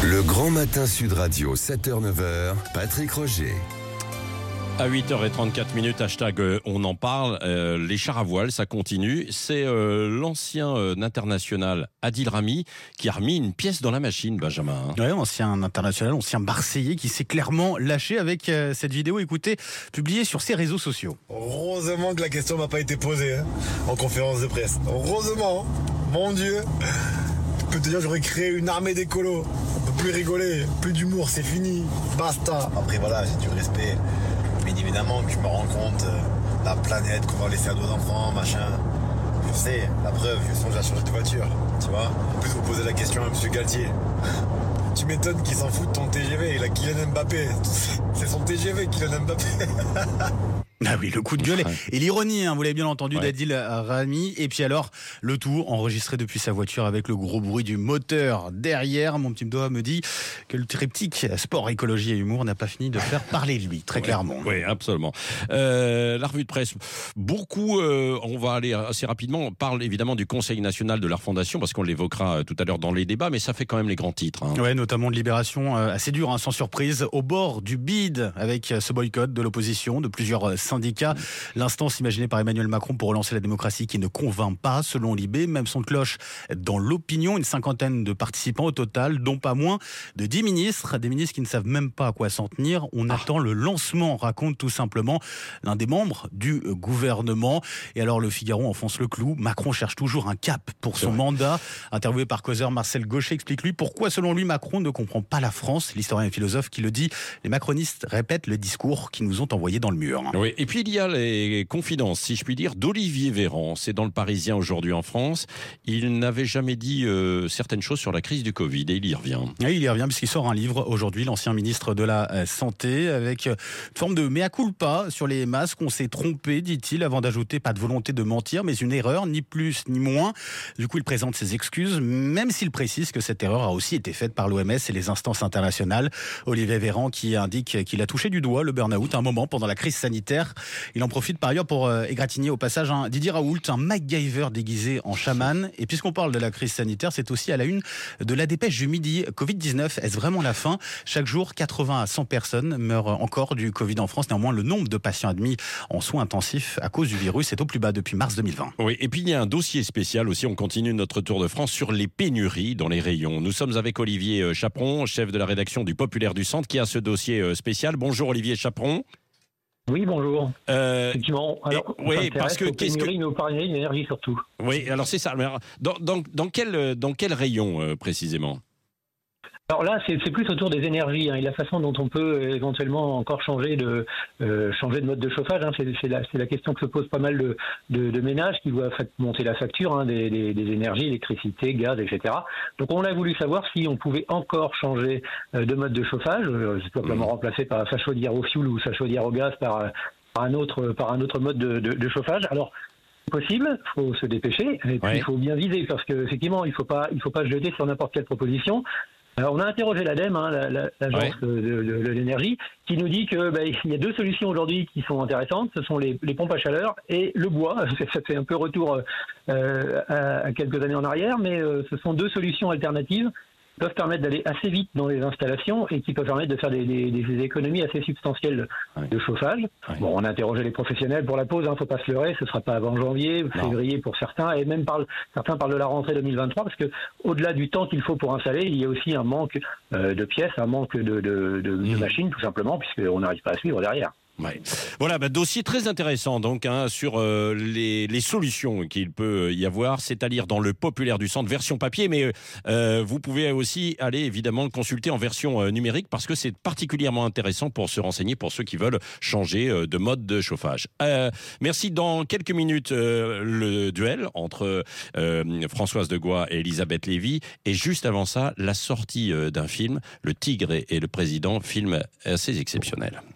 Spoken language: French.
Le Grand Matin Sud Radio, 7h-9h, Patrick Roger. À 8h34, hashtag on en parle, les chars à voile, ça continue. C'est l'ancien international Adil Rami qui a remis une pièce dans la machine, Benjamin. Oui, ancien international, ancien Marseillais qui s'est clairement lâché avec cette vidéo, écoutez, publiée sur ses réseaux sociaux. Heureusement que la question m'a pas été posée en conférence de presse. Heureusement, mon Dieu. Je peux te dire, j'aurais créé une armée d'écolos. On peut plus rigoler, plus d'humour, c'est fini. Basta. Après voilà, j'ai du respect. Bien évidemment que je me rends compte la planète qu'on va laisser à nos enfants, machin. Je sais, la preuve, je songe à changer de voiture, tu vois. En plus, vous posez la question à M. Galtier. Tu m'étonnes qu'il s'en fout de ton TGV. Il a Kylian Mbappé. C'est son TGV, Kylian Mbappé. Ah oui, le coup de gueule et l'ironie, vous l'avez bien entendu, d'Adil Rami. Et puis alors, le tout enregistré depuis sa voiture avec le gros bruit du moteur derrière. Mon petit doigt me dit que le triptyque sport, écologie et humour n'a pas fini de faire parler de lui, très clairement. Oui, absolument. La revue de presse, beaucoup, on va aller assez rapidement, on parle évidemment du Conseil national de la refondation, parce qu'on l'évoquera tout à l'heure dans les débats, mais ça fait quand même les grands titres. Ouais, notamment de Libération, assez dur, sans surprise, au bord du bide, avec ce boycott de l'opposition, de plusieurs syndicats. L'instance imaginée par Emmanuel Macron pour relancer la démocratie qui ne convainc pas, selon Libé. Même son de cloche dans l'opinion. Une cinquantaine de participants au total, dont pas moins de 10 ministres. Des ministres qui ne savent même pas à quoi s'en tenir. On attend le lancement, raconte tout simplement l'un des membres du gouvernement. Et alors le Figaro enfonce le clou. Macron cherche toujours un cap pour son mandat. Interviewé par causeur, Marcel Gauchet explique lui pourquoi selon lui Macron ne comprend pas la France. L'historien et philosophe qui le dit. Les macronistes répètent le discours qu'ils nous ont envoyé dans le mur. Oui. Et puis il y a les confidences, si je puis dire, d'Olivier Véran. C'est dans le Parisien aujourd'hui en France. Il n'avait jamais dit certaines choses sur la crise du Covid et il y revient. Oui, il y revient puisqu'il sort un livre aujourd'hui, l'ancien ministre de la Santé, avec une forme de mea culpa sur les masques. On s'est trompé, dit-il, avant d'ajouter pas de volonté de mentir, mais une erreur, ni plus ni moins. Du coup, il présente ses excuses, même s'il précise que cette erreur a aussi été faite par l'OMS et les instances internationales. Olivier Véran qui indique qu'il a touché du doigt le burn-out à un moment pendant la crise sanitaire. Il en profite par ailleurs pour égratigner au passage Didier Raoult, un MacGyver déguisé en chaman. Et puisqu'on parle de la crise sanitaire, c'est aussi à la une de la dépêche du midi. Covid-19, est-ce vraiment la fin ? Chaque jour, 80 à 100 personnes meurent encore du Covid en France. Néanmoins, le nombre de patients admis en soins intensifs à cause du virus est au plus bas depuis mars 2020. Oui, et puis il y a un dossier spécial aussi. On continue notre tour de France sur les pénuries dans les rayons. Nous sommes avec Olivier Chaperon, chef de la rédaction du Populaire du Centre, qui a ce dossier spécial. Bonjour Olivier Chaperon. Oui, bonjour. Effectivement. Alors, oui, parce que pénurie, mais au parier, l'énergie surtout. Oui, alors c'est ça. Dans quel rayon précisément ? Alors là, c'est plus autour des énergies et la façon dont on peut éventuellement encore changer de mode de chauffage. C'est la question que se pose pas mal de ménages qui voient monter la facture des énergies, électricité, gaz, etc. Donc on a voulu savoir si on pouvait encore changer de mode de chauffage, simplement remplacer par sa chaudière au fioul ou sa chaudière au gaz par un autre mode de chauffage. Alors possible, il faut se dépêcher et puis il faut bien viser parce que effectivement il faut pas se jeter sur n'importe quelle proposition. Alors, on a interrogé l'ADEME, l'agence de l'énergie, qui nous dit que il y a deux solutions aujourd'hui qui sont intéressantes. Ce sont les pompes à chaleur et le bois. Ça fait un peu retour à quelques années en arrière, mais ce sont deux solutions alternatives qui peuvent permettre d'aller assez vite dans les installations et qui peuvent permettre de faire des économies assez substantielles de chauffage. Bon, on a interrogé les professionnels pour la pause, faut pas se leurrer, ce sera pas avant janvier, février pour certains, et même certains parlent de la rentrée 2023, parce que au-delà du temps qu'il faut pour installer, il y a aussi un manque de pièces, un manque de machines, tout simplement, puisqu'on n'arrive pas à suivre derrière. Ouais. Voilà, dossier très intéressant donc sur les solutions qu'il peut y avoir, c'est à lire dans le Populaire du Centre version papier, mais vous pouvez aussi aller évidemment consulter en version numérique parce que c'est particulièrement intéressant pour se renseigner pour ceux qui veulent changer de mode de chauffage. Merci. Dans quelques minutes le duel entre Françoise Degois et Elisabeth Lévy, et juste avant ça la sortie d'un film, Le Tigre et le Président, film assez exceptionnel.